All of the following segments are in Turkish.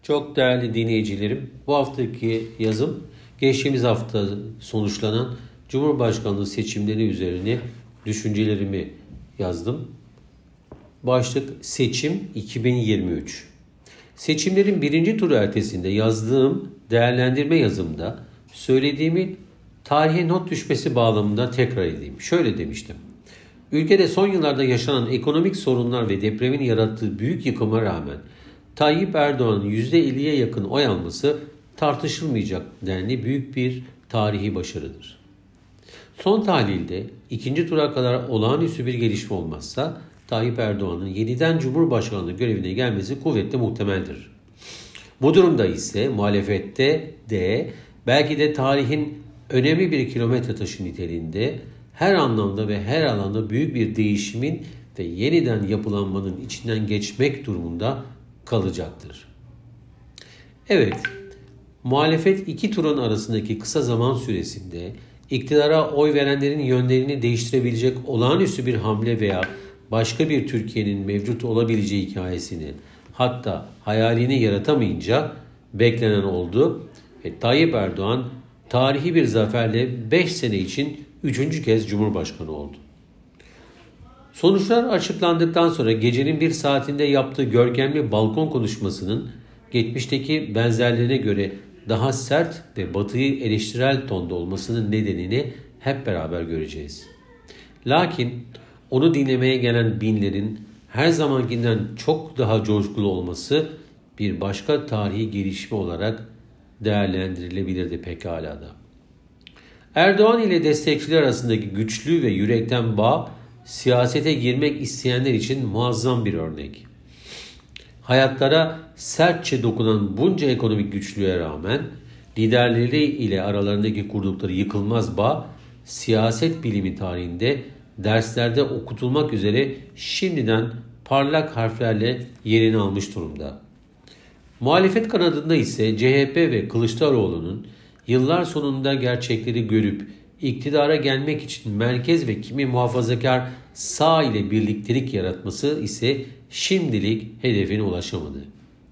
Çok değerli dinleyicilerim, bu haftaki yazım geçtiğimiz hafta sonuçlanan Cumhurbaşkanlığı seçimleri üzerine düşüncelerimi yazdım. Başlık Seçim 2023. Seçimlerin birinci turu ertesinde yazdığım değerlendirme yazımda söylediğimi tarihe not düşmesi bağlamında tekrar edeyim. Şöyle demiştim. Ülkede son yıllarda yaşanan ekonomik sorunlar ve depremin yarattığı büyük yıkıma rağmen Tayyip Erdoğan'ın %50'ye yakın oy alması tartışılmayacak denli büyük bir tarihi başarıdır. Son tahlilde ikinci tura kadar olağanüstü bir gelişme olmazsa Tayyip Erdoğan'ın yeniden Cumhurbaşkanlığı görevine gelmesi kuvvetle muhtemeldir. Bu durumda ise muhalefette de belki de tarihin önemli bir kilometre taşı niteliğinde her anlamda ve her alanda büyük bir değişimin ve yeniden yapılanmanın içinden geçmek durumunda kalacaktır. Evet, muhalefet iki turun arasındaki kısa zaman süresinde iktidara oy verenlerin yönlerini değiştirebilecek olağanüstü bir hamle veya başka bir Türkiye'nin mevcut olabileceği hikayesini hatta hayalini yaratamayınca beklenen oldu ve Tayyip Erdoğan tarihi bir zaferle 5 sene için 3. kez Cumhurbaşkanı oldu. Sonuçlar açıklandıktan sonra gecenin bir saatinde yaptığı görkemli balkon konuşmasının geçmişteki benzerlerine göre daha sert ve Batı'yı eleştirel tonda olmasının nedenini hep beraber göreceğiz. Lakin onu dinlemeye gelen binlerin her zamankinden çok daha coşkulu olması bir başka tarihi gelişme olarak değerlendirilebilirdi pekala da. Erdoğan ile destekçiler arasındaki güçlü ve yürekten bağ siyasete girmek isteyenler için muazzam bir örnek. Hayatlara sertçe dokunan bunca ekonomik güçlüğe rağmen liderleri ile aralarındaki kurdukları yıkılmaz bağ siyaset bilimi tarihinde derslerde okutulmak üzere şimdiden parlak harflerle yerini almış durumda. Muhalefet kanadında ise CHP ve Kılıçdaroğlu'nun yıllar sonunda gerçekleri görüp iktidara gelmek için merkez ve kimi muhafazakar sağ ile birliktelik yaratması ise şimdilik hedefine ulaşamadı.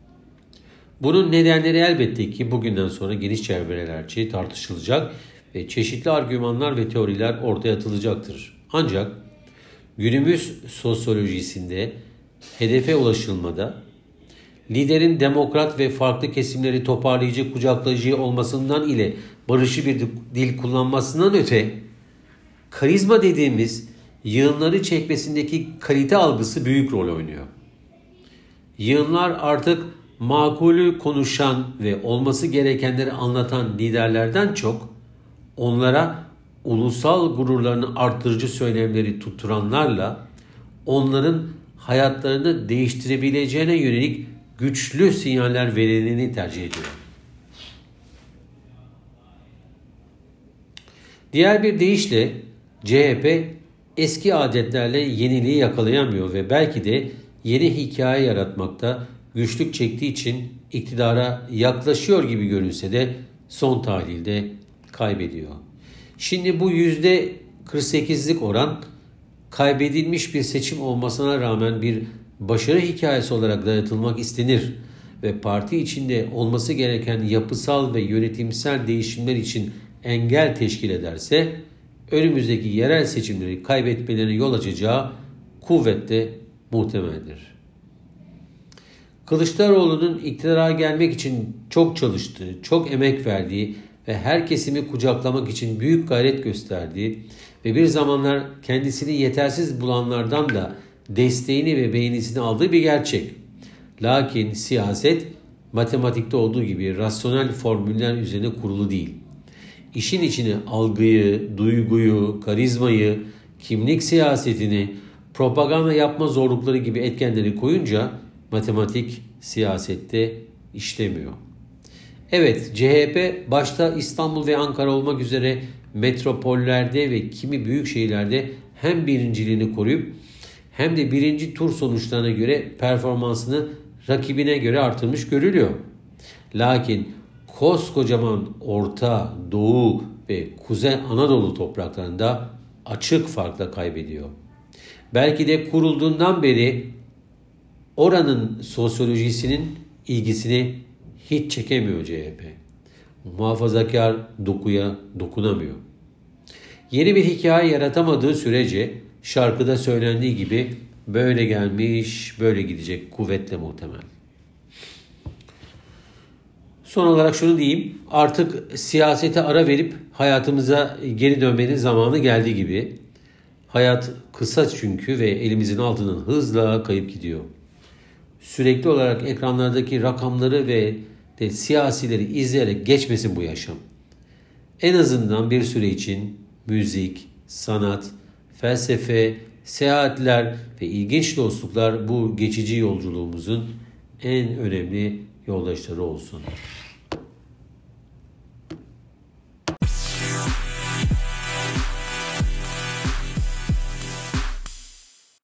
Bunun nedenleri elbette ki bugünden sonra geniş çevrelerce tartışılacak ve çeşitli argümanlar ve teoriler ortaya atılacaktır. Ancak günümüz sosyolojisinde hedefe ulaşılmada liderin demokrat ve farklı kesimleri toparlayıcı, kucaklayıcı olmasından ile barışçı bir dil kullanmasından öte karizma dediğimiz yığınları çekmesindeki kalite algısı büyük rol oynuyor. Yığınlar artık makulü konuşan ve olması gerekenleri anlatan liderlerden çok onlara ulusal gururlarını arttırıcı söylemleri tutturanlarla onların hayatlarını değiştirebileceğine yönelik güçlü sinyaller verileni tercih ediyor. Diğer bir deyişle CHP eski adetlerle yeniliği yakalayamıyor ve belki de yeni hikaye yaratmakta güçlük çektiği için iktidara yaklaşıyor gibi görünse de son tahlilde kaybediyor. Şimdi bu %48'lik oran kaybedilmiş bir seçim olmasına rağmen bir başarı hikayesi olarak dayatılmak istenir ve parti içinde olması gereken yapısal ve yönetimsel değişimler için engel teşkil ederse önümüzdeki yerel seçimleri kaybetmelerine yol açacağı kuvvetle muhtemeldir. Kılıçdaroğlu'nun iktidara gelmek için çok çalıştığı, çok emek verdiği ve her kesimi kucaklamak için büyük gayret gösterdiği ve bir zamanlar kendisini yetersiz bulanlardan da desteğini ve beğenisini aldığı bir gerçek. Lakin siyaset matematikte olduğu gibi rasyonel formüller üzerine kurulu değil. İşin içine algıyı, duyguyu, karizmayı, kimlik siyasetini, propaganda yapma zorlukları gibi etkenleri koyunca matematik siyasette işlemiyor. Evet, CHP başta İstanbul ve Ankara olmak üzere metropollerde ve kimi büyük şehirlerde hem birinciliğini koruyup hem de birinci tur sonuçlarına göre performansını rakibine göre artırmış görülüyor. Lakin koskocaman Orta, Doğu ve Kuzey Anadolu topraklarında açık farkla kaybediyor. Belki de kurulduğundan beri oranın sosyolojisinin ilgisini hiç çekemiyor CHP. Muhafazakar dokuya dokunamıyor. Yeni bir hikaye yaratamadığı sürece şarkıda söylendiği gibi böyle gelmiş, böyle gidecek, kuvvetle muhtemel. Son olarak şunu diyeyim, artık siyasete ara verip hayatımıza geri dönmenin zamanı geldi gibi. Hayat kısa çünkü ve elimizin altından hızla kayıp gidiyor. Sürekli olarak ekranlardaki rakamları ve de siyasileri izleyerek geçmesin bu yaşam. En azından bir süre için müzik, sanat, felsefe, seyahatler ve ilginç dostluklar bu geçici yolculuğumuzun en önemli yoldaşları olsun.